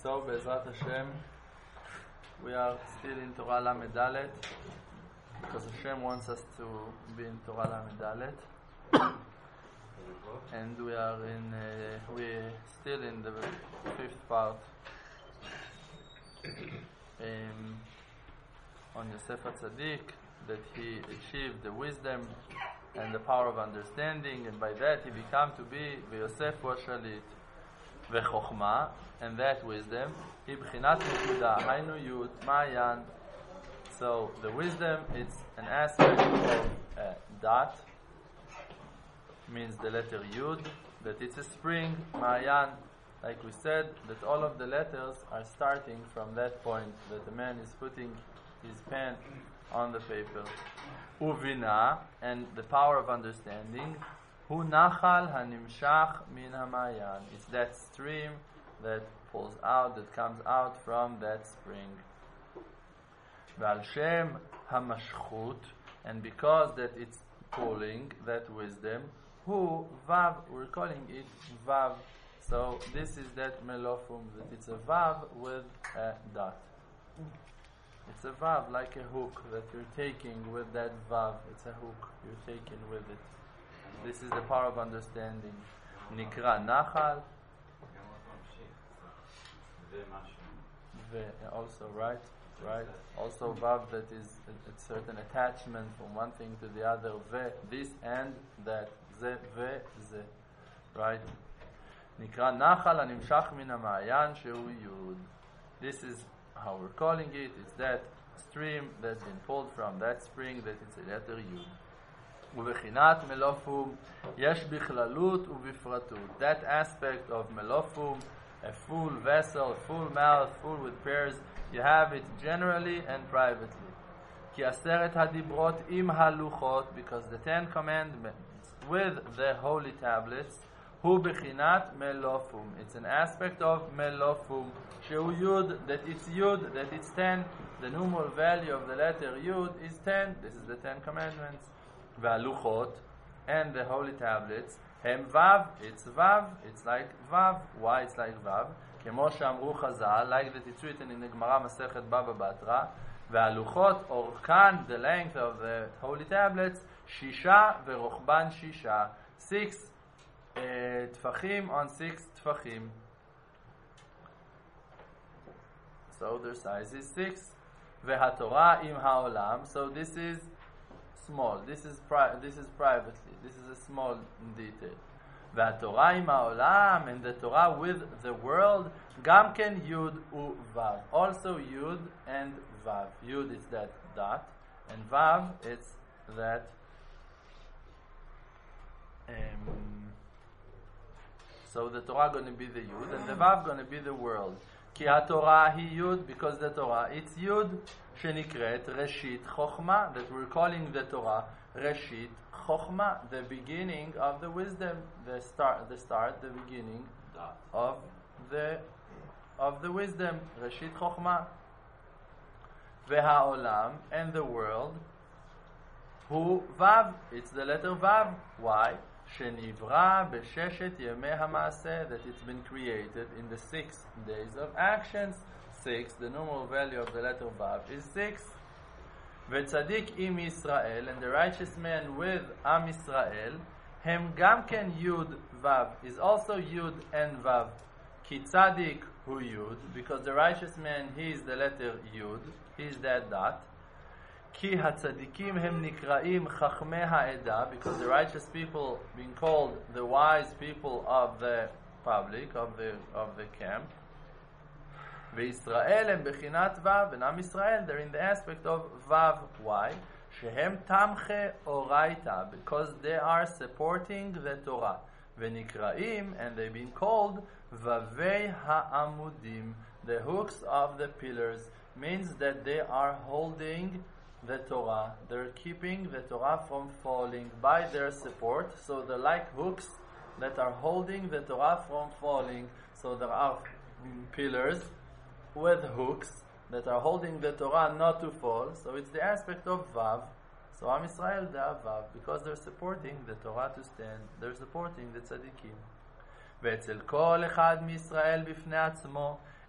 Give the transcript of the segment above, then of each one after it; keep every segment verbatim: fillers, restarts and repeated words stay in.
So, Be'ezrat Hashem, we are still in Torah Lamed Dalet, because Hashem wants us to be in Torah Lamed Dalet. And we are in, uh, we're still in the fifth part um, on Yosef HaTzadik, that he achieved the wisdom and the power of understanding, and by that he became to be Yosef wa Shalit veChochma, and that wisdom hi b'chinat nekuda hainu yud ma'ayan. So the wisdom, it's an aspect of uh, dat, means the letter yud, that it's a spring, ma'ayan, like we said, that all of the letters are starting from that point, that the man is putting his pen on the paper. Uvina, and the power of understanding, hu nachal hanimshach min hamayan. It's that stream that pulls out, that comes out from that spring. V'al shem hamashchut, and because that it's pulling, that wisdom, hu vav, we're calling it vav. So this is that melofum, that it's a vav with a dot. It's a vav, like a hook that you're taking with that vav. It's a hook you're taking with it. This is the power of understanding. Nikra nachal. Also, right, right. Also vav, that is a, a certain attachment from one thing to the other. Ve, this and that. Ze, ve, ze. Right. Nikra nachal animshach min hamayan shehu yud. This is how we're calling it. It's that stream that's been pulled from that spring, that it's a letter Yud. Uvechinat melofum yesh bichlalut uvifratut. That aspect of melofum, a full vessel, full mouth, full with prayers, you have it generally and privately. Ki aseret hadibrot im haluchot, because the Ten Commandments with the holy tablets, hu bechinat melofum. It's an aspect of melofum. Shehu yud, that it's yud, that it's ten. The numeral value of the letter yud is ten. This is the Ten Commandments. V'aluchot, and the holy tablets, hem vav, it's vav, it's like vav. Why it's like vav? Kemo she'amru Chazal, like that it's written in the Gemara Masechet Baba Batra. V'aluchot, orkan, the length of the holy tablets, shisha ve'rochban shisha, six uh, tfachim on six tfachim. So their size is six. Ve'hatorah im ha'olam. So this is small. This is pri- This is privately. This is a small detail. Ve'hatorah im ha'olam, and the Torah with the world. Gam ken yud u vav. Also yud and vav. Yud is that dot, and vav it's that. Um, so the Torah going to be the yud, and the vav going to be the world. Ki haTorah hi yud, because the Torah it's yud, shenikret reshit chochma, that we're calling the Torah reshit chochma, the beginning of the wisdom, the start, the start, the beginning of the of the wisdom, reshit chochma. Ve'ha'olam, and the world, hu vav, it's the letter vav. Why? Shenivra b'sheshet yemei ha'maaseh, that it's been created in the six days of actions. Six, the numeral value of the letter vav is six. V'tzadik im Yisrael, and the righteous man with Am Yisrael, hem gam ken yud vav, is also yud and vav. Ki tzadik hu yud, because the righteous man, he is the letter yud, he is that dot. Ki hatzadikim hem nikraim chachmei ha'eda, because the righteous people being called the wise people of the public, of the of the camp. Ve'Yisrael hem bechinat vav, and Am Yisrael, they're in the aspect of vav. Why? Shehem tamche oraita, because they are supporting the Torah. Ve'nikraim, and they've been called vavei ha'amudim, the hooks of the pillars, means that they are holding the Torah. They're keeping the Torah from falling by their support. So they're like hooks that are holding the Torah from falling. So there are pillars with hooks that are holding the Torah not to fall. So it's the aspect of vav. So Am Yisrael, they are vav, because they're supporting the Torah to stand. They're supporting the tzaddikim. ואצל כל אחד מישראל בפני עצמו,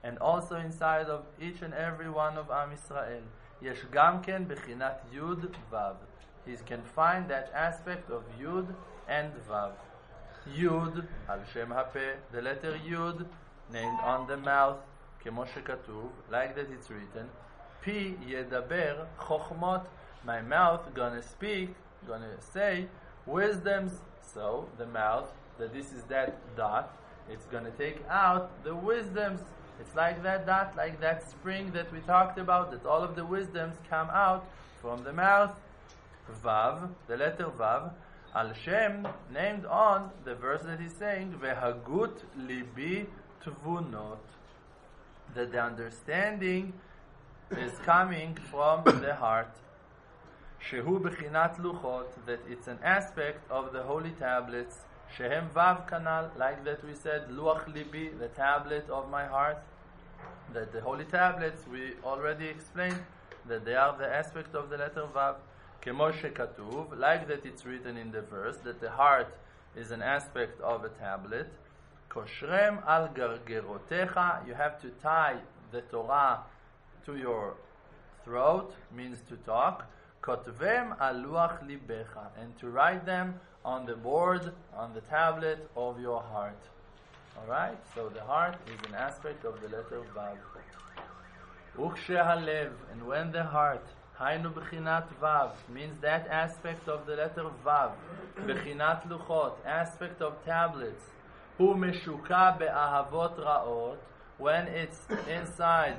and also inside of each and every one of Am Yisrael. Yesh gam ken bechinat Yud Vav. He can find that aspect of Yud and Vav. Yud, al Shem Hapeh, the letter Yud, named on the mouth, kemo shekatuv, like that it's written. Pi yedaber chokhmot, my mouth gonna speak, gonna say wisdoms. So the mouth, that this is that dot, it's gonna take out the wisdoms. It's like that dot, like that spring that we talked about, that all of the wisdoms come out from the mouth. Vav, the letter Vav, Al Shem, named on the verse that he's saying, Vehagut libi tvunot, that the understanding is coming from the heart. Shehu bechinat luchot, that it's an aspect of the holy tablets. Shehem Vav kanal, like that we said, Luach libi, the tablet of my heart. That the holy tablets, we already explained, that they are the aspect of the letter Vav. Kemo shekatuv, like that it's written in the verse, that the heart is an aspect of a tablet. Koshrem al gargerotecha, you have to tie the Torah to your throat, means to talk. Kotvem al luach libecha, and to write them on the board, on the tablet of your heart. Alright, so the heart is an aspect of the letter Vav. Ukshe halev, and when the heart, Hainu bechinat Vav, means that aspect of the letter Vav, bechinat luchot, aspect of tablets, hu meshuka be'ahavot ra'ot, when it's inside,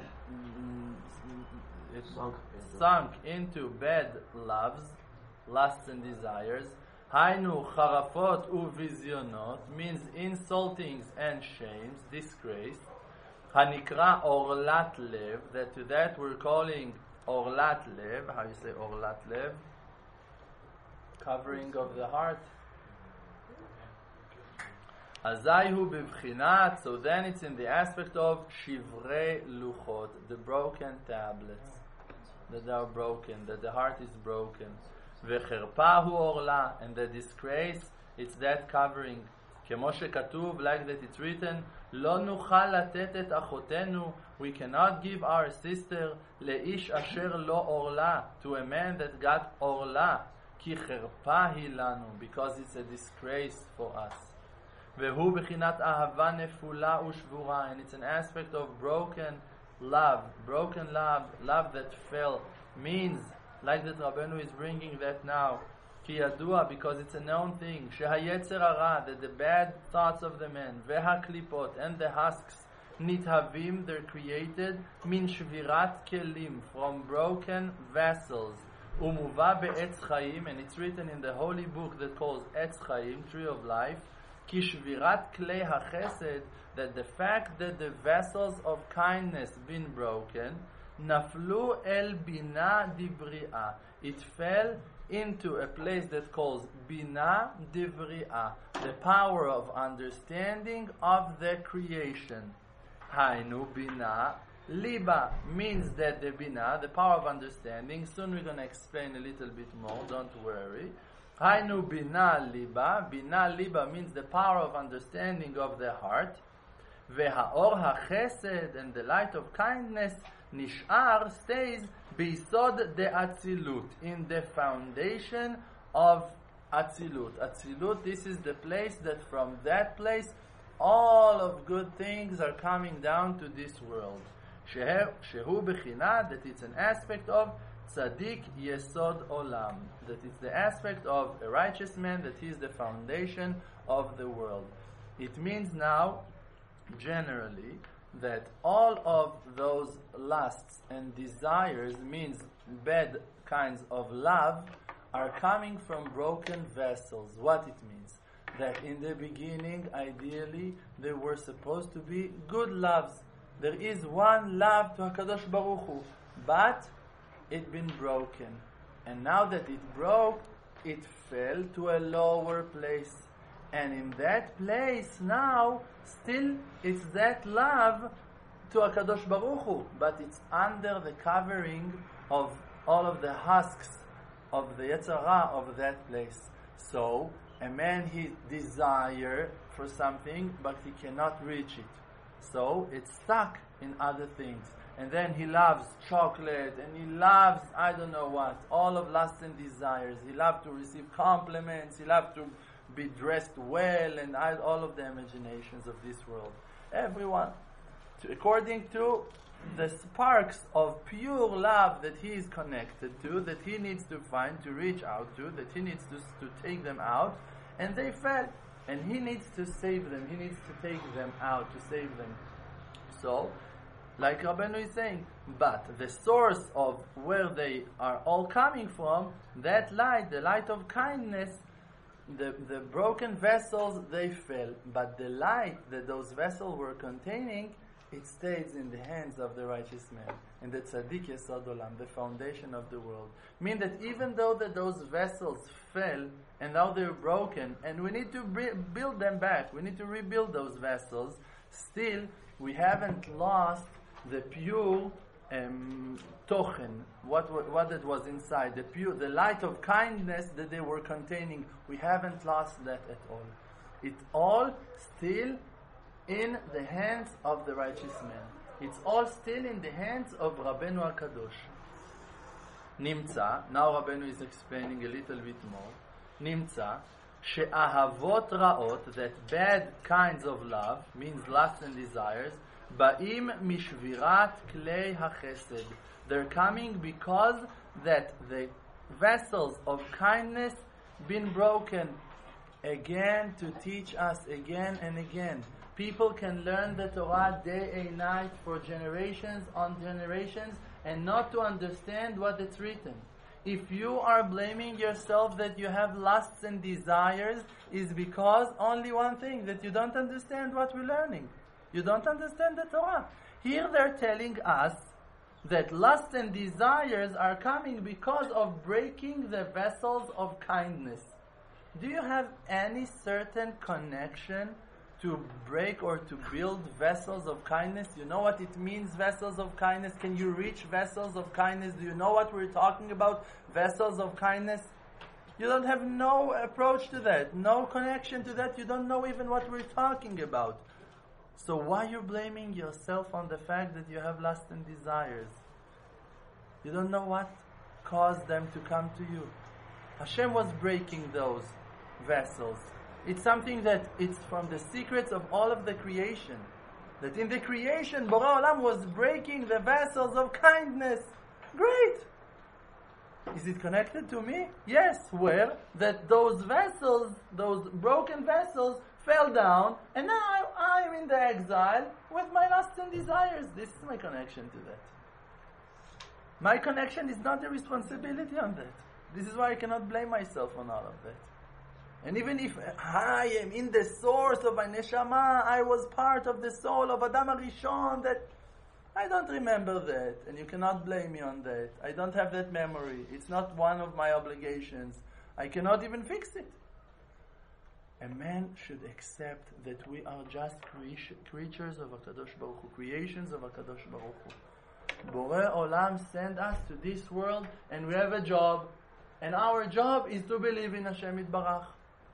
it's sunk into bad loves, lusts and desires. Hainu charafot uvizyonot, means insultings and shames, disgrace. Hanikra orlat lev, that to that we're calling orlat lev. How you say orlat lev? Covering of the heart. Azayhu bivchinat, so then it's in the aspect of shivrei luchot, the broken tablets, that they are broken, that the heart is broken. Vecherpahu orla, and the disgrace, it's that covering. Kemo shekatuv, like that it's written, Lo nuchal latet et achotenu, we cannot give our sister leish asher lo orla, to a man that got orla, ki cherpa hi lanu, because it's a disgrace for us. Vehu bechinat ahava nefula ushvura, and it's an aspect of broken love, broken love, love that fell, means, like that Rabbeinu is bringing that now, ki yadua, because it's a known thing, shehayetzer hara, that the bad thoughts of the man, vehaklipot, and the husks, nithavim, they're created, min shvirat kelim, from broken vessels, umuva be'etz chaim, and it's written in the holy book that calls Etz Chaim, tree of life, ki shvirat klei hachesed, that the fact that the vessels of kindness been broken, naflu el bina dibri'ah, it fell into a place that calls bina dibri'ah, the power of understanding of the creation. Hainu bina liba, means that the bina, the power of understanding, soon we're going to explain a little bit more, don't worry. Hainu bina liba, bina liba means the power of understanding of the heart. Vehaor hachesed, and the light of kindness, nishar, stays bisod de atzilut, in the foundation of atzilut. Atzilut, this is the place that from that place all of good things are coming down to this world. Shehu bechinat, that it's an aspect of tzaddik yesod olam, that it's the aspect of a righteous man, that he is the foundation of the world. It means now, generally, that all of those lusts and desires, means bad kinds of love, are coming from broken vessels. What it means? That in the beginning, ideally, there were supposed to be good loves. There is one love to HaKadosh Baruch Hu, but it been broken. And now that it broke, it fell to a lower place. And in that place now, still it's that love to HaKadosh Baruch Hu, but it's under the covering of all of the husks of the Yetzer Hara of that place. So, a man, he desire for something, but he cannot reach it. So it's stuck in other things. And then he loves chocolate, and he loves, I don't know what, all of lusts and desires. He loves to receive compliments, he loves to be dressed well, and I, all of the imaginations of this world. Everyone, to, according to the sparks of pure love that he is connected to, that he needs to find, to reach out to, that he needs to, to take them out, and they fell. And he needs to save them, he needs to take them out, to save them. So, like Rabbeinu is saying, but the source of where they are all coming from, that light, the light of kindness, the, the broken vessels, they fell. But the light that those vessels were containing, it stays in the hands of the righteous man, in the tzaddik yesod olam, the foundation of the world. Mean that even though that those vessels fell, and now they're broken, and we need to re- build them back, we need to rebuild those vessels, still we haven't lost the pure um, tochen, what, what what it was inside, the pure, the light of kindness that they were containing. We haven't lost that at all. It's all still in the hands of the righteous man. It's all still in the hands of Rabbeinu HaKadosh. Nimtza, now Rabbeinu is explaining a little bit more. Nimtza, she'ahavot ra'ot, that bad kinds of love, means lust and desires, ba'im mishvirat klei hachesed. They're coming because that the vessels of kindness been broken again to teach us again and again. People can learn the Torah day and night for generations on generations and not to understand what it's written. If you are blaming yourself that you have lusts and desires, is because only one thing, that you don't understand what we're learning. You don't understand the Torah. Here they're telling us that lusts and desires are coming because of breaking the vessels of kindness. Do you have any certain connection to break or to build vessels of kindness? You know what it means, vessels of kindness? Can you reach vessels of kindness? Do you know what we're talking about, vessels of kindness? You don't have no approach to that, no connection to that. You don't know even what we're talking about. So why you're blaming yourself on the fact that you have lust and desires? You don't know what caused them to come to you. Hashem was breaking those vessels. It's something that it's from the secrets of all of the creation. That in the creation, Borei Olam was breaking the vessels of kindness. Great! Is it connected to me? Yes. Where? That those vessels, those broken vessels, fell down, and now I, I'm in the exile with my lusts and desires. This is my connection to that. My connection is not the responsibility on that. This is why I cannot blame myself on all of that. And even if I am in the source of my neshama, I was part of the soul of Adam HaRishon, that I don't remember that, and you cannot blame me on that. I don't have that memory. It's not one of my obligations. I cannot even fix it. A man should accept that we are just cre- creatures of HaKadosh Baruch Hu, creations of HaKadosh Baruch Hu. Borei Olam sent us to this world, and we have a job, and our job is to believe in Hashem Yitbarach.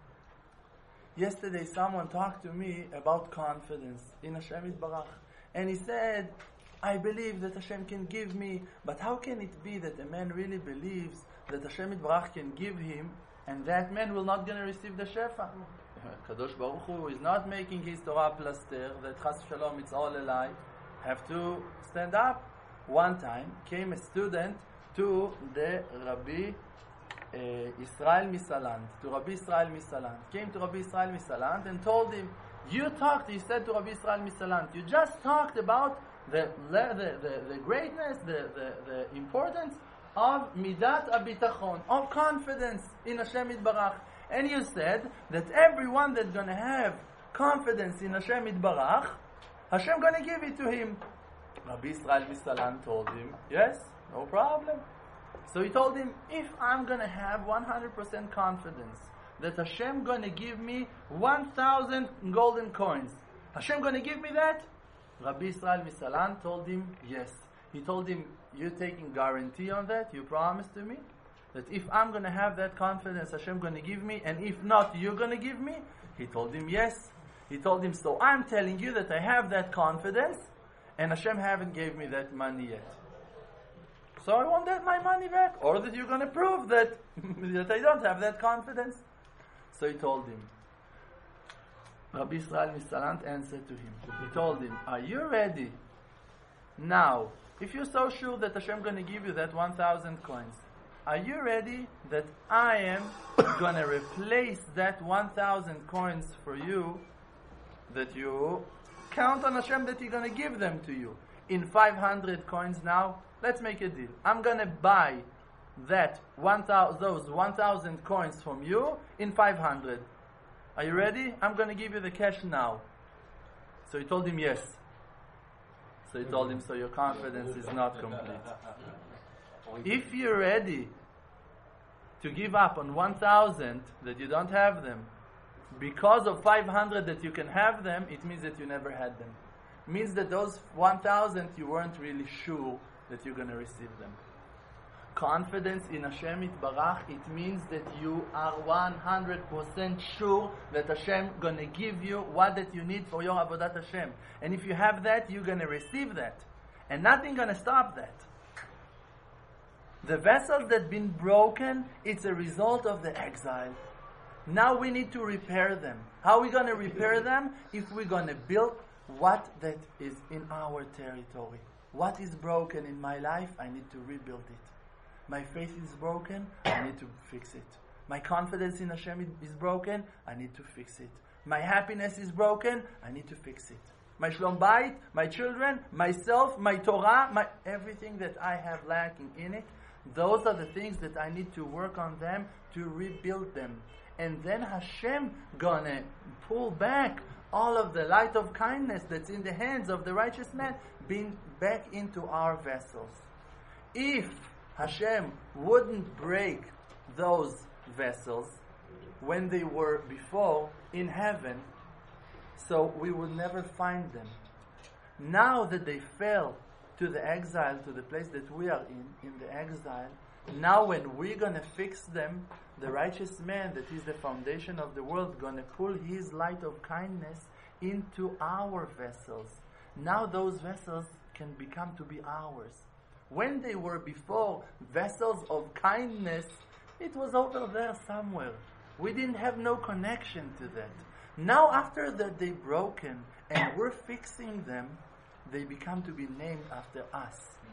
Yesterday someone talked to me about confidence in Hashem Yitbarach, and he said, I believe that Hashem can give me, but how can it be that a man really believes that Hashem Yitbarach can give him, and that man will not going to receive the Shefa? Kadosh Baruch Hu is not making his Torah plaster, that Chas Shalom it's all a lie. Have to stand up. One time came a student to the Rabbi uh, Israel Misalant, to Rabbi Israel Misalant. Came to Rabbi Israel Misalant and told him, you talked, he said to Rabbi Israel Misalant, you just talked about the the, the, the greatness, the, the, the importance of Midat HaBitachon, of confidence in Hashem Yitbarach. And you said that everyone that's going to have confidence in Hashem Yitbarach, Hashem going to give it to him. Rabbi Israel Misalant told him, yes, no problem. So he told him, if I'm going to have one hundred percent confidence that Hashem going to give me one thousand golden coins, Hashem going to give me that? Rabbi Israel Misalant told him, yes. He told him, you're taking guarantee on that? You promise to me? That if I'm going to have that confidence, Hashem going to give me, and if not, you're going to give me? He told him, yes. He told him, so I'm telling you that I have that confidence, and Hashem haven't gave me that money yet. So I want that my money back, or that you're going to prove that, that I don't have that confidence. So he told him. Rabbi Israel Misalant answered to him. He told him, are you ready? Now, if you're so sure that Hashem going to give you that one thousand coins, are you ready that I am going to replace that one thousand coins for you, that you count on Hashem that He's going to give them to you in five hundred coins now? Let's make a deal. I'm going to buy that one thousand, those one thousand coins from you in five hundred. Are you ready? I'm going to give you the cash now. So he told him yes. So he told him, so your confidence is not complete. If you're ready to give up on one thousand that you don't have them, because of five hundred that you can have them, it means that you never had them. It means that those one thousand you weren't really sure that you're going to receive them. Confidence in Hashem Yitbarach, it means that you are one hundred percent sure that Hashem going to give you what that you need for your Avodat Hashem. And if you have that, you're going to receive that. And nothing going to stop that. The vessels that been broken, it's a result of the exile. Now we need to repair them. How are we going to repair them? If we're going to build what that is in our territory. What is broken in my life, I need to rebuild it. My faith is broken, I need to fix it. My confidence in Hashem is broken, I need to fix it. My happiness is broken, I need to fix it. My Shlom Bayit, my children, myself, my Torah, my everything that I have lacking in it, those are the things that I need to work on them to rebuild them. And then Hashem gonna pull back all of the light of kindness that's in the hands of the righteous man, being back into our vessels. If Hashem wouldn't break those vessels when they were before in heaven, so we would never find them. Now that they fell to the exile, to the place that we are in, in the exile, now when we're going to fix them, the righteous man that is the foundation of the world going to pull his light of kindness into our vessels. Now those vessels can become to be ours. When they were before vessels of kindness, it was over there somewhere. We didn't have no connection to that. Now after that they broken and we're fixing them, they become to be named after us.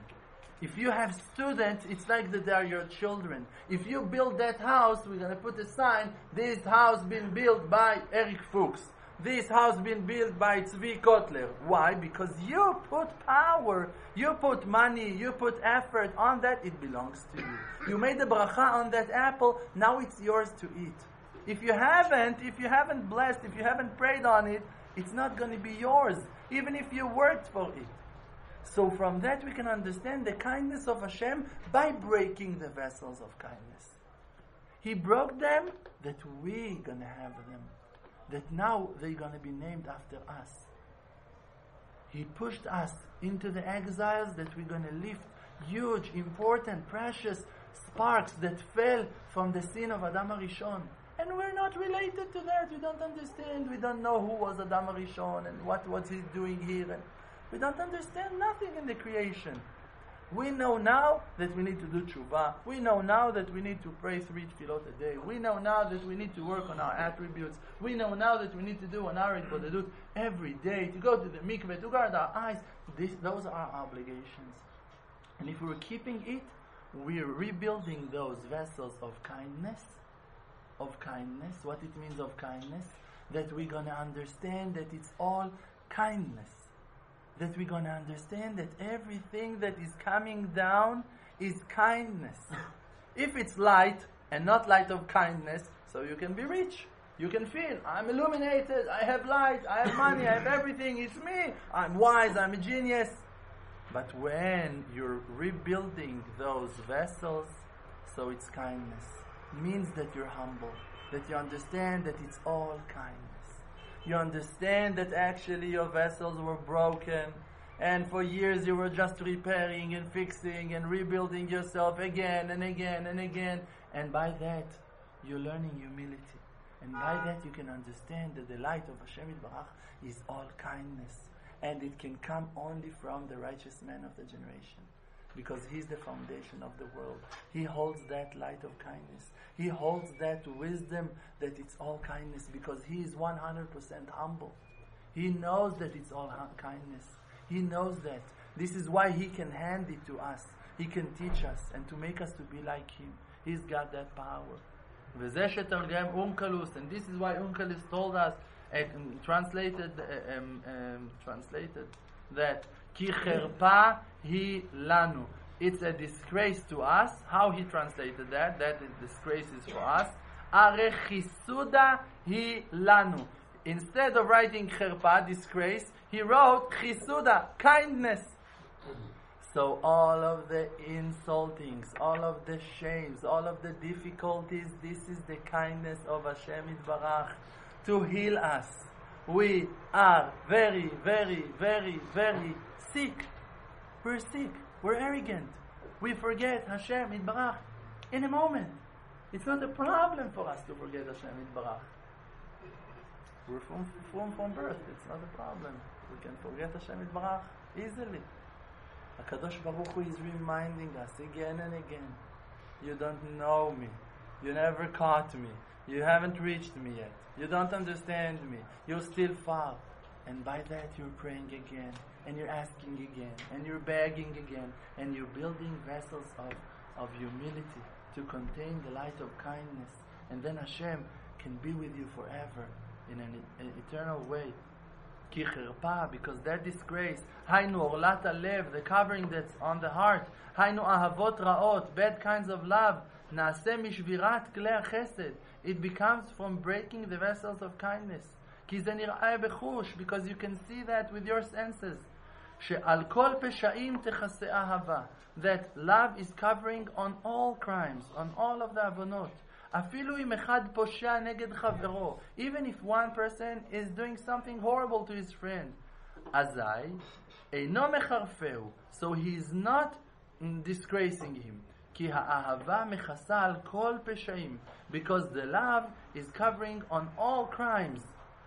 If you have students, it's like that they are your children. If you build that house, we're going to put a sign, this house been built by Eric Fuchs. This house been built by Tzvi Kotler. Why? Because you put power, you put money, you put effort on that, it belongs to you. You made the bracha on that apple, now it's yours to eat. If you haven't, if you haven't blessed, if you haven't prayed on it, it's not going to be yours, even if you worked for it. So from that we can understand the kindness of Hashem by breaking the vessels of kindness. He broke them that we're going to have them. That now they're going to be named after us. He pushed us into the exiles that we're going to lift huge, important, precious sparks that fell from the sin of Adam HaRishon. And we're not related to that. We don't understand. We don't know who was Adam HaRishon and what was he doing here. And we don't understand nothing in the creation. We know now that we need to do tshuva. We know now that we need to pray three tefillot a day. We know now that we need to work on our attributes. We know now that we need to do an arid bodedut every day, to go to the mikveh, to guard our eyes. This, those are our obligations. And if we're keeping it, we're rebuilding those vessels of kindness. Of kindness. What it means of kindness? That we're going to understand that it's all kindness. That we're going to understand that everything that is coming down is kindness. If it's light and not light of kindness, so you can be rich. You can feel, I'm illuminated, I have light, I have money, I have everything, it's me. I'm wise, I'm a genius. But when you're rebuilding those vessels, so it's kindness. It means that you're humble, that you understand that it's all kindness. You understand that actually your vessels were broken, and for years you were just repairing and fixing and rebuilding yourself again and again and again. And by that, you're learning humility. And by that you can understand that the light of Hashem Yitbarach is all kindness. And it can come only from the righteous man of the generation. Because he's the foundation of the world. He holds that light of kindness. He holds that wisdom that it's all kindness because he is one hundred percent humble. He knows that it's all kindness. He knows that. This is why he can hand it to us. He can teach us and to make us to be like him. He's got that power. וזה שתרגם Onkelos, and this is why Onkelos told us, uh, translated, uh, um, um, translated that כי חרפה היא לנו. It's a disgrace to us. How he translated that? That disgrace is for us. הרי חיסודה היא לנו. Instead of writing חרפה, disgrace, he wrote חיסודה, kindness. So all of the insultings, all of the shames, all of the difficulties, this is the kindness of Hashem Yitbarach to heal us. We are very, very, very, very sick. We're sick. We're arrogant. We forget Hashem Yitbarach in a moment. It's not a problem for us to forget Hashem Yitbarach. We're from, from, from birth. It's not a problem. We can forget Hashem Yitbarach easily. HaKadosh Baruch Hu is reminding us again and again, you don't know me, you never caught me, you haven't reached me yet, you don't understand me, you're still far. And by that you're praying again, and you're asking again, and you're begging again, and you're building vessels of, of humility to contain the light of kindness. And then Hashem can be with you forever in an, an eternal way. כי חרפה, because that disgrace, היינו אורלת הלב, the covering that's on the heart, היינו אהבות רעות, bad kinds of love, נעשה משבירת כלי החסד, it becomes from breaking the vessels of kindness. כי זה נראה בחוש, because you can see that with your senses. שעל כל פשעים תכסה אהבה, that love is covering on all crimes, on all of the עוונות. אפילו אם אחד פושע נגד חברו, even if one person is doing something horrible to his friend, אזי אינו מחרפהו, so he is not disgracing him, כי האהבה מכסה על כל פשעים, because the love is covering on all crimes.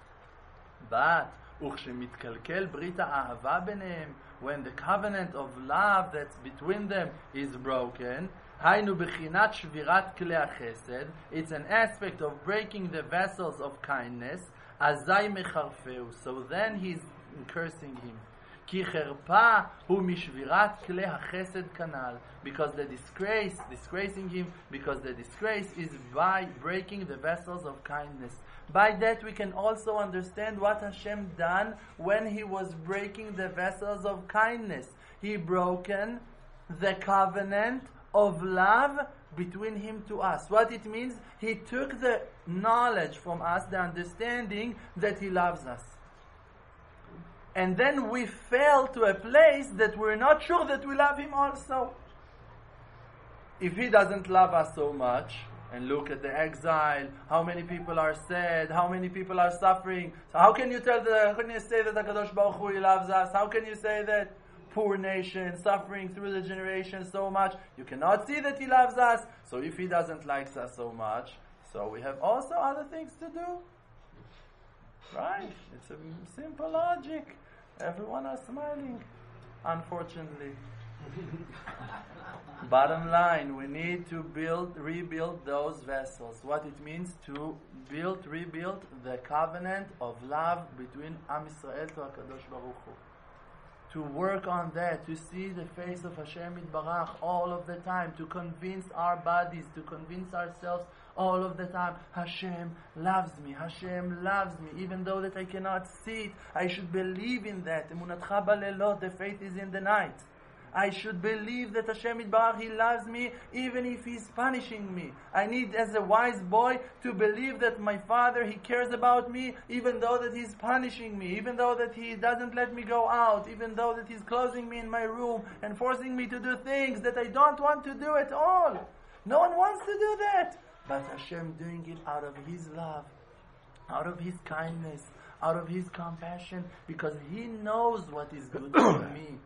But וכשמתקלקל ברית האהבה ביניהם, when the covenant of love that's between them is broken, היינו בחינת שבירת כלי החסד, it's an aspect of breaking the vessels of kindness, אזי מחרפהו, so then he's cursing him. כי חרפה הוא משבירת כלי החסד כנ"ל, because the disgrace, disgracing him, because the disgrace is by breaking the vessels of kindness. By that we can also understand what Hashem done when he was breaking the vessels of kindness. He broken the covenant of love between him to us. What it means, he took the knowledge from us, the understanding that he loves us. And then we fell to a place that we're not sure that we love him also. If he doesn't love us so much, and look at the exile, how many people are sad, how many people are suffering. So how can you tell the, how can you say that HaKadosh Baruch Hu, he loves us? How can you say that? Poor nation, suffering through the generations so much. You cannot see that he loves us. So if he doesn't like us so much, so we have also other things to do. Right? It's a simple logic. Everyone are smiling, unfortunately. Bottom line, we need to build, rebuild those vessels. What it means to build, rebuild the covenant of love between Am Yisrael to HaKadosh Baruch Hu. To work on that, to see the face of Hashem Yitbarach all of the time, to convince our bodies, to convince ourselves all of the time, Hashem loves me, Hashem loves me, even though that I cannot see it, I should believe in that. Emunatcha balelot, the faith is in the night. I should believe that Hashem Yitbarach, He loves me even if He's punishing me. I need, as a wise boy, to believe that my Father, He cares about me even though that He's punishing me, even though that He doesn't let me go out, even though that He's closing me in my room and forcing me to do things that I don't want to do at all. No one wants to do that. But Hashem doing it out of His love, out of His kindness, out of His compassion, because He knows what is good for me.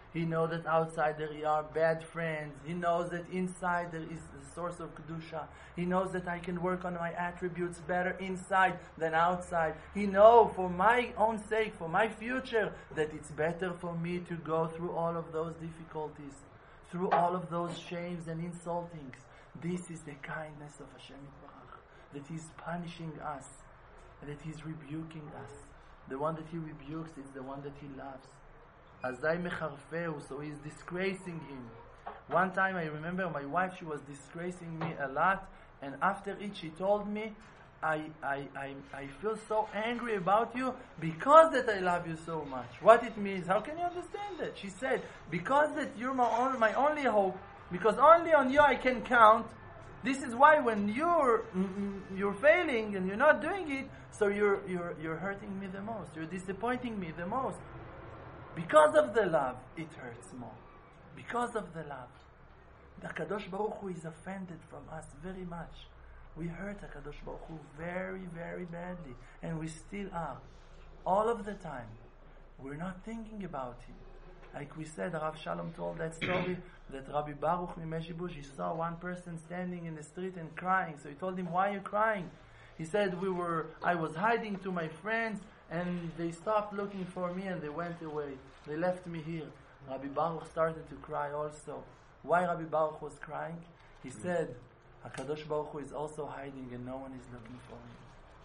He knows that outside there are bad friends. He knows that inside there is the source of Kedusha. He knows that I can work on my attributes better inside than outside. He knows for my own sake, for my future, that it's better for me to go through all of those difficulties, through all of those shames and insultings. This is the kindness of Hashem Yitbarach, that He's punishing us, that He's rebuking us. The one that He rebukes is the one that He loves. Azai mecharfeu, so He's disgracing him. One time I remember my wife, she was disgracing me a lot, and after it she told me, I, I, I, I feel so angry about you because that I love you so much. What it means, how can you understand that? She said, because that you're my, only, my only hope, because only on you I can count. This is why when you're you're failing and you're not doing it, so you're you're you're hurting me the most. You're disappointing me the most. Because of the love, it hurts more. Because of the love, the Kadosh Baruch Hu is offended from us very much. We hurt HaKadosh Baruch Hu very, very badly, and we still are. All of the time, we're not thinking about Him. Like we said, Rav Shalom told that story that Rabbi Baruch Mimeshibush, he saw one person standing in the street and crying. So he told him, "Why are you crying?" He said, "We were, I was hiding to my friends, and they stopped looking for me and they went away. They left me here." Rabbi Baruch started to cry also. Why Rabbi Baruch was crying? He said, HaKadosh Baruch Hu is also hiding and no one is looking for him.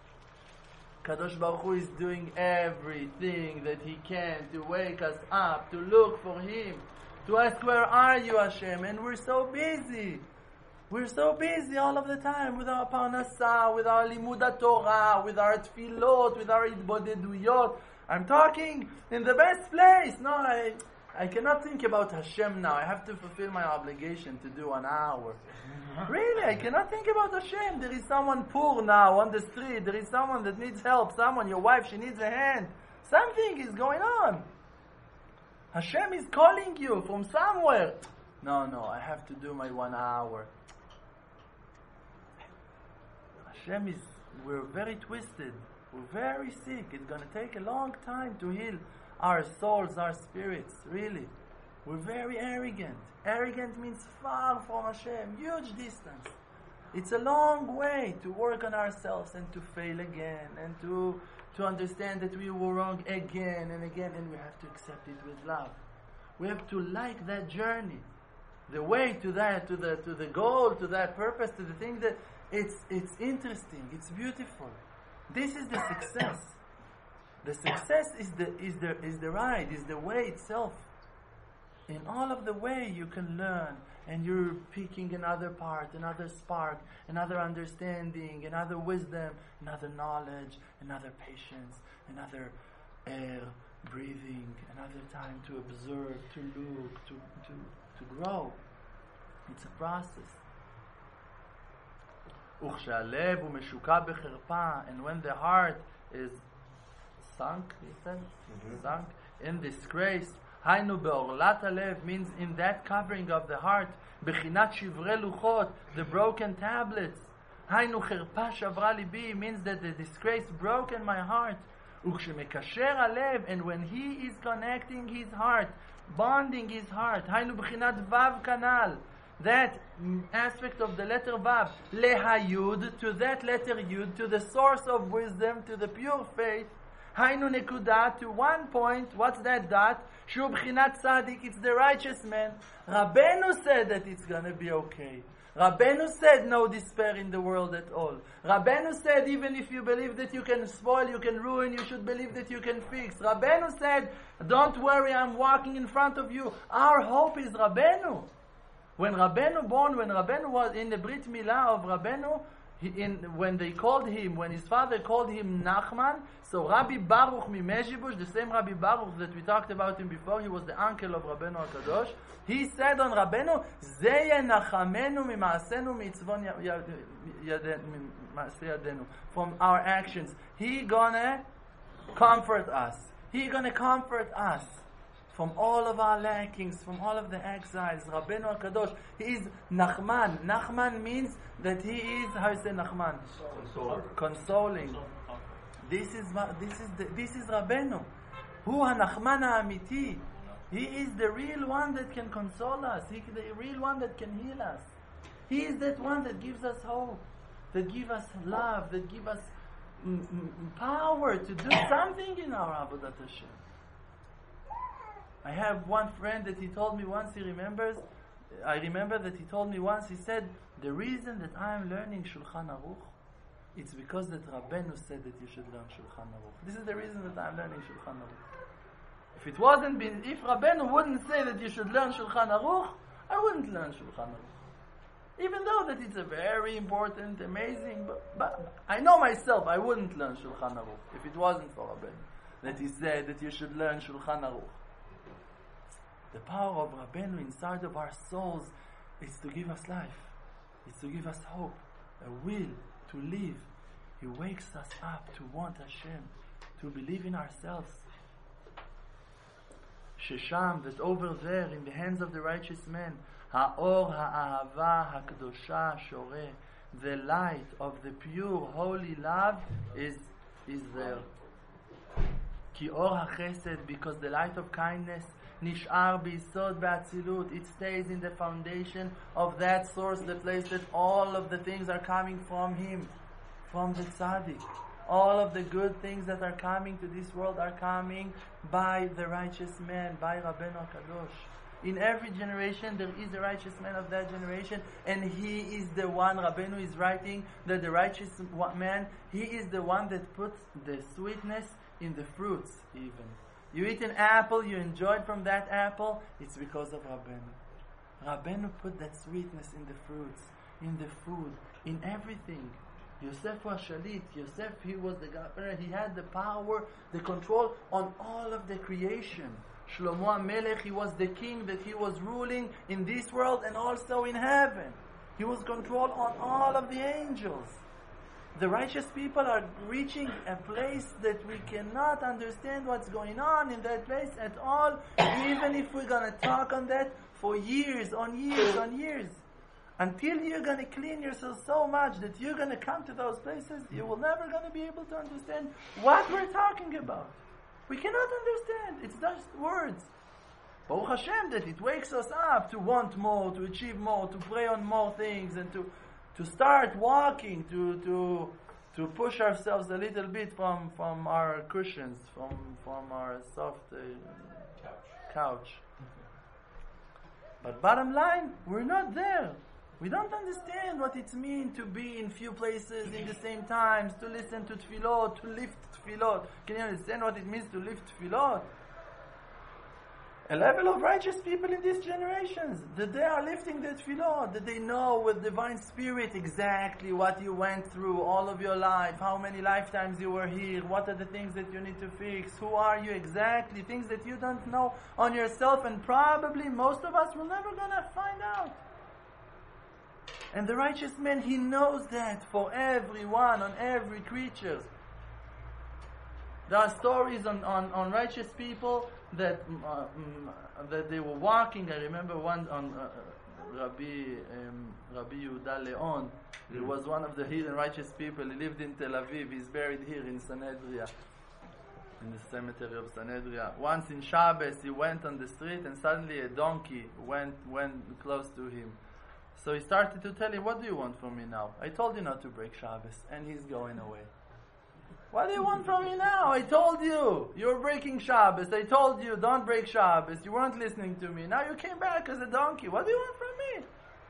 Kadosh Baruch Hu is doing everything that He can to wake us up, to look for Him, to ask, "Where are you, Hashem?" And we're so busy. We're so busy all of the time with our parnasa, with our limud Torah, with our tefillot, with our idbodeduyot. I'm talking in the best place. No, I, I cannot think about Hashem now. I have to fulfill my obligation to do an hour. Really, I cannot think about Hashem. There is someone poor now on the street. There is someone that needs help. Someone, your wife, she needs a hand. Something is going on. Hashem is calling you from somewhere. No, no, I have to do my one hour. Hashem is, we're very twisted. We're very sick. It's going to take a long time to heal our souls, our spirits, really. We're very arrogant. Arrogant means far from Hashem, huge distance. It's a long way to work on ourselves and to fail again and to to understand that we were wrong again and again, and we have to accept it with love. We have to like that journey, the way to that, to the to the goal, to that purpose, to the thing that it's it's interesting, it's beautiful. This is the success. The success is the is the is the ride, is the way itself. In all of the way you can learn, and you're picking another part, another spark, another understanding, another wisdom, another knowledge, another patience, another air, breathing, another time to observe, to look, to to, to grow. It's a process. וכשהלב הוא משוקע בחרפה, and when the heart is sunk, he said, mm-hmm. sunk in disgrace, היינו בעורלת הלב means in that covering of the heart, בחינת שברי לוחות, the broken tablets. היינו חרפה שברה ליבי means that the disgrace broken my heart. וכשמקשר הלב, and when he is connecting his heart, bonding his heart, היינו בחינת וו כנ"ל, that aspect of the letter vav, להיוד, to that letter yud, to the source of wisdom, to the pure faith, היינו נקודה, to one point. What's that dot? שהוא בחינת צדיק, it's the righteous man. Rabbeinu said that it's going to be okay. Rabbeinu said no despair in the world at all. Rabbeinu said even if you believe that you can spoil, you can ruin, you should believe that you can fix. Rabbeinu said, don't worry, I'm walking in front of you. Our hope is Rabbeinu. When Rabbeinu born, when Rabbeinu was in the Brit Milah of Rabbeinu, he, in, when they called him, when his father called him Nachman, so Rabbi Baruch Mimeshibush, the same Rabbi Baruch that we talked about him before, he was the uncle of Rabbeinu HaKadosh, he said on Rabbeinu, Ze yenachamenu mimaasenu mitzvon yadenu, from our actions. He gonna comfort us. He gonna comfort us from all of our lackings, from all of the exiles. Rabbeinu HaKadosh, he is Nachman. Nachman means that he is, how you say Nachman? Consoling. Consoling. This is this is the, this is Rabbeinu. Hu HaNachman HaAmiti. He is the real one that can console us. He is the real one that can heal us. He is that one that gives us hope, that gives us love, that gives us mm, mm, power to do something in our Avodat Hashem. I have one friend that he told me once, he remembers, I remember that he told me once, he said, the reason that I am learning Shulchan Aruch, it's because that Rabbeinu said that you should learn Shulchan Aruch. This is the reason that I am learning Shulchan Aruch. If it wasn't been, if Rabbeinu wouldn't say that you should learn Shulchan Aruch, I wouldn't learn Shulchan Aruch. Even though that it's a very important, amazing, but, but I know myself, I wouldn't learn Shulchan Aruch if it wasn't for Rabbeinu, that he said that you should learn Shulchan Aruch. The power of Rabbeinu inside of our souls is to give us life. It's to give us hope, a will to live. He wakes us up to want Hashem, to believe in ourselves. Shesham, that over there in the hands of the righteous man, Ha'or ha'ahava ha'kdosha shoreh, the light of the pure, holy love is, is there. Ki or ha'chesed, because the light of kindness Nish'ar b'yisod b'atzilut. It stays in the foundation of that source, the place that all of the things are coming from him, from the tzaddik. All of the good things that are coming to this world are coming by the righteous man, by Rabbeinu HaKadosh. In every generation there is a righteous man of that generation, and he is the one, Rabbeinu is writing that the righteous man, he is the one that puts the sweetness in the fruits even. You eat an apple, you enjoyed from that apple, it's because of Rabbeinu. Rabbeinu put that sweetness in the fruits, in the food, in everything. Yosef was Shalit. Yosef, he was the governor. He had the power, the control on all of the creation. Shlomo HaMelech, he was the king that he was ruling in this world and also in heaven. He was controlled on all of the angels. The righteous people are reaching a place that we cannot understand what's going on in that place at all, even if we're going to talk on that for years, on years, on years. Until you're going to clean yourself so much that you're going to come to those places, you will never going to be able to understand what we're talking about. We cannot understand. It's just words. Baruch Hashem, that it wakes us up to want more, to achieve more, to pray on more things, and to to start walking, to to to push ourselves a little bit from, from our cushions, from from our soft uh, couch. couch. But bottom line, we're not there. We don't understand what it means to be in few places in the same times, to listen to tefillot, to lift tefillot. Can you understand what it means to lift tefillot? A level of righteous people in these generations, that they are lifting the tefillot, that they know with divine spirit exactly what you went through all of your life, how many lifetimes you were here, what are the things that you need to fix, who are you exactly, things that you don't know on yourself, and probably most of us will never gonna find out. And the righteous man, he knows that for everyone, on every creature. There are stories on, on, on righteous people that uh, um, that they were walking. I remember one on uh, Rabbi um, Rabbi Yehuda Leon. He mm. was one of the hidden righteous people. He lived in Tel Aviv. He's buried here in Sanhedria, in the cemetery of Sanhedria. Once in Shabbos, he went on the street and suddenly a donkey went went close to him. So he started to tell him, "What do you want from me now? I told you not to break Shabbos," and he's going away. "What do you want from me now? I told you, you're breaking Shabbos. I told you, don't break Shabbos. You weren't listening to me. Now you came back as a donkey. What do you want from me?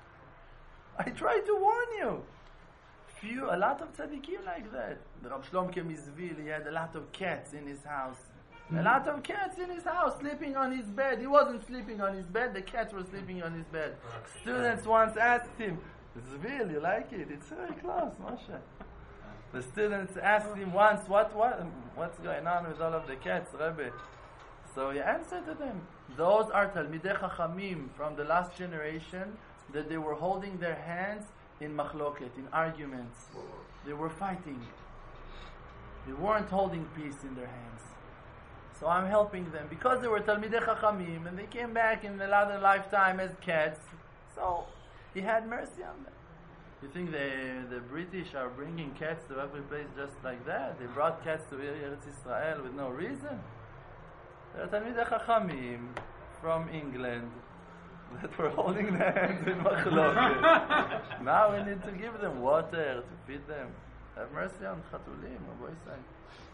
I tried to warn you." Few, a lot of tzaddikim like that. The Rav Shlomke Mizvil, he had a lot of cats in his house. A lot of cats in his house, sleeping on his bed. He wasn't sleeping on his bed, the cats were sleeping on his bed. Students once asked him, "Zvil, you like it? It's very close, Moshe." The students asked him once, what, what, what's going on with all of the cats, Rebbe? So he answered to them, those are Talmidei Chachamim from the last generation, that they were holding their hands in machloket, in arguments. They were fighting. They weren't holding peace in their hands. So I'm helping them. Because they were Talmidei Chachamim, and they came back in another lifetime as cats, so he had mercy on them. You think the the British are bringing cats to every place just like that? They brought cats to Eretz Israel with no reason? They're Talmidei Chachamim from England that were holding their hands in machloket. Now we need to give them water, to feed them. Have mercy on chatulim, Rabbi Isai.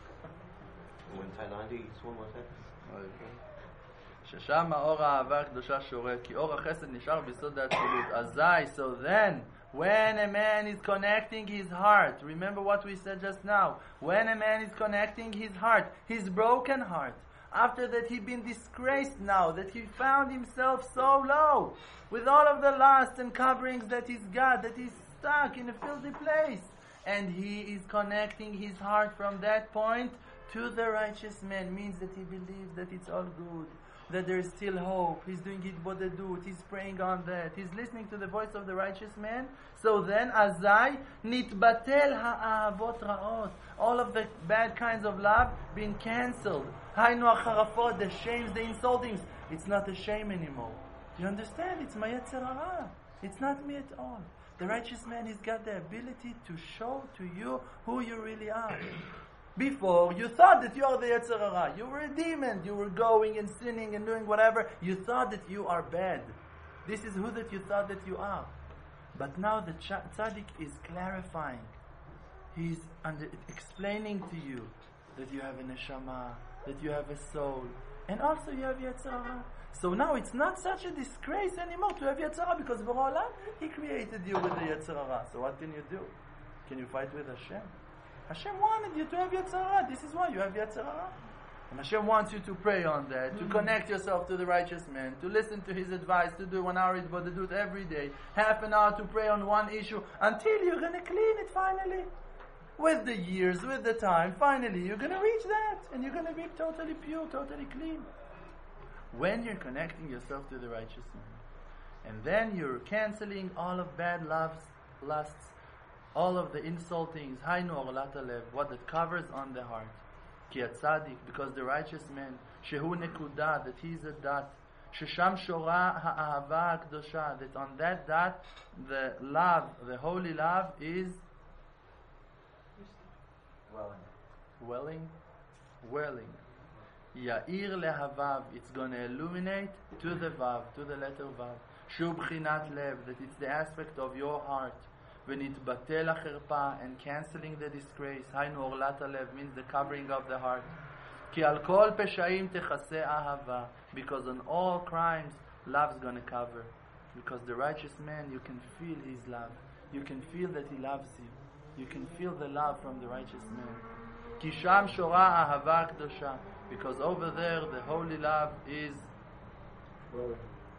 When Thailand swim was it? ששם האור האהבה הקדושה שורה, כי אור החסד נשאר ביסוד האצילות. אזי, so then, when a man is connecting his heart, remember what we said just now, when a man is connecting his heart, his broken heart, after that he's been disgraced now, that he found himself so low, with all of the lust and coverings that he's got, that he's stuck in a filthy place, and he is connecting his heart from that point to the righteous man, means that he believes that it's all good, that there is still hope. He's doing it bodedut. He's praying on that. He's listening to the voice of the righteous man. So then, azai nitbatel ha'ahavot ra'ot. All of the bad kinds of love being cancelled. Hainu acharafot, the shames, the insultings. It's not a shame anymore. Do you understand? It's my yetzer hara. It's not me at all. The righteous man has got the ability to show to you who you really are. Before, you thought that you are the Yetzer Hara. You were a demon. You were going and sinning and doing whatever. You thought that you are bad. This is who that you thought that you are. But now the ch- tzaddik is clarifying. He's under, explaining to you that you have a neshama, that you have a soul, and also you have Yetzer Hara. So now it's not such a disgrace anymore to have Yetzer Hara, because Borei Olam, He created you with the Yetzer Hara. So what can you do? Can you fight with Hashem? Hashem wanted you to have Yetzer Hara. This is why you have Yetzer Hara. And Hashem wants you to pray on that, mm-hmm. to connect yourself to the righteous man, to listen to his advice, to do one hour bodedut every day, half an hour to pray on one issue, until you're going to clean it finally. With the years, with the time, finally you're going to reach that, and you're going to be totally pure, totally clean. When you're connecting yourself to the righteous man, and then you're canceling all of bad loves, lusts, all of the insultings, Hainu Orlat Alev, what it covers on the heart. Ki Tzaddik, because the righteous man, Shehu Nekuda, that he is a dat, Shesham Shora Ha'ahava Akdosha, that on that dat, the love, the holy love is Welling. welling, welling. Ya'ir lehavav, it's going to illuminate to the vav, to the letter vav. Shu b'chinat lev, that it's the aspect of your heart. V'nitbatel ha'cherpa, and cancelling the disgrace. Hainu orlat alev means the covering of the heart. Ki al kol peshaim techaseh ahava, because on all crimes, love's going to cover. Because the righteous man, you can feel his love. You can feel that he loves you. You can feel the love from the righteous man. Ki sham shora ahava kdosha, because over there the holy love is Well,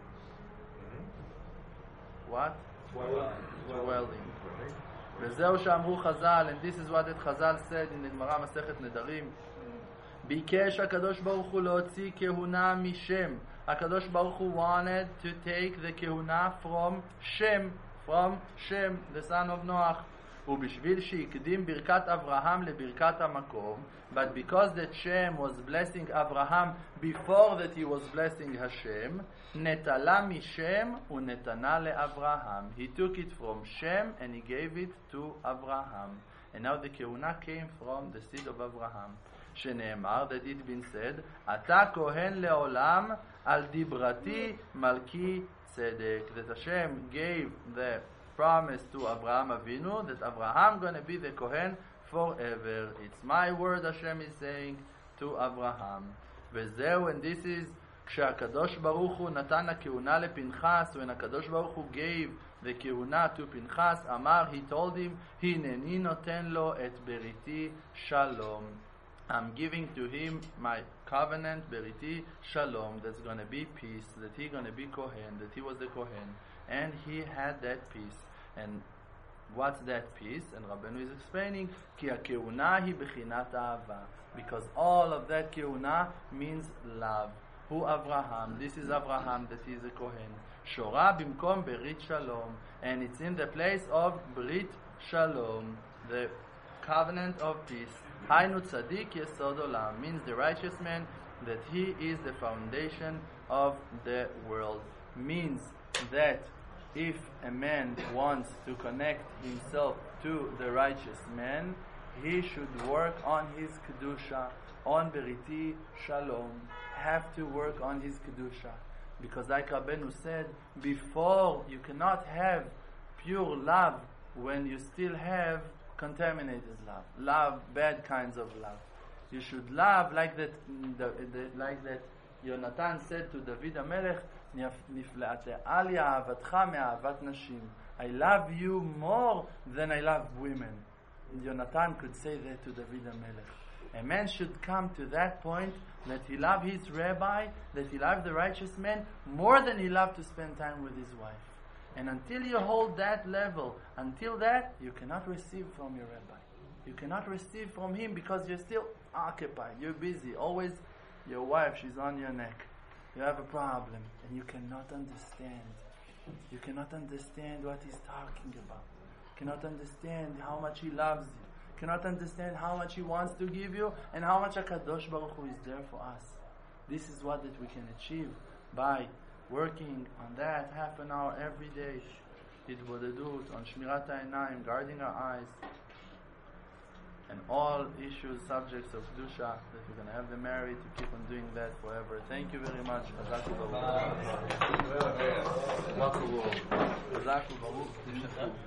what? Dwelling. Dwelling. וזהו שאמרו חז"ל, and this is what that Chazal said in the Gemara Masechet Nedarim. ביקש הקדוש ברוך הוא להוציא כהונה משם. הקדוש ברוך הוא wanted to take the כהונה from Shem, from Shem, the son of Noach. ובשביל שיקדים ברכת אברהם לברכת המקום, but because that Shem was blessing Abraham before that he was blessing Hashem, נטלה משם ונתנה לאברהם. He took it from Shem and he gave it to Abraham. And now the כהונה came from the seed of Abraham. שנאמר, that it been said, אתה כהן לעולם על דיברתי מלכי צדק. That Hashem gave the promise to Abraham Avinu that Abraham going to be the Kohen forever. It's my word, Hashem is saying to Abraham. וזהו, and this is כשהקדוש ברוך הוא נתן הכהונה לפנחס, when הקדוש ברוך הוא gave the כהונה to פנחס, אמר, he told him, הנני נותן לו את בריתי שלום. I'm giving to him my covenant, beriti shalom, that's going to be peace, that he going to be Kohen, that he was the Kohen, and he had that peace. And what's that peace? And Rabbeinu is explaining, ki hakehuna hi bechinat ahava, because all of that kehuna means love. Who Abraham? This is Abraham, that he is a Kohen. Shora bimkom berit shalom, and it's in the place of brit shalom, the covenant of peace. Hainu tzadik yesod olam, means the righteous man, that he is the foundation of the world. Means that if a man wants to connect himself to the righteous man, he should work on his kedusha, on beriti shalom, have to work on his kedusha. Because like Rabbeinu said, before you cannot have pure love when you still have contaminated love. Love, bad kinds of love. You should love like that, the, the, like that Yonatan said to David HaMelech, נפלאתי על אהבתך מאהבת נשים. I love you more than I love women. Yonatan could say that to David HaMelech. A man should come to that point that he loved his rabbi, that he loved the righteous man more than he loved to spend time with his wife. And until you hold that level, until that, you cannot receive from your rabbi. You cannot receive from him because you're still occupied, you're busy. Always your wife, she's on your neck. You have a problem and you cannot understand. You cannot understand what he's talking about. You cannot understand how much he loves you. You cannot understand how much he wants to give you and how much HaKadosh Baruch Hu is there for us. This is what that we can achieve by working on that half an hour every day. Hitbodedut, on Shmirat HaEinayim, guarding our eyes, and all issues, subjects of Kedusha, that we're going to have them married, to keep on doing that forever. Thank you very much. Chazaku Baruch. Chazaku Baruch.